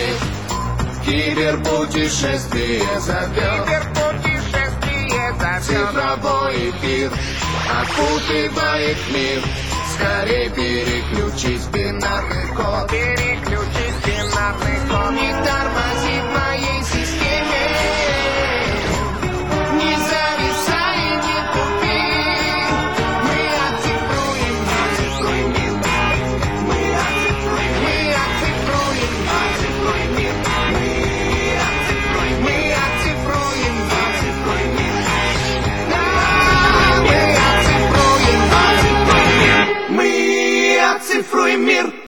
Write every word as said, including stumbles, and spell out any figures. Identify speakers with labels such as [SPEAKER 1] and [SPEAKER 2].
[SPEAKER 1] мир. Киберпутешествие зовет,
[SPEAKER 2] Киберпутешествие зовет.
[SPEAKER 1] цифровой эфир окутывает мир. Скорей переключись, бинарный код.
[SPEAKER 2] Переключись, бинарный код.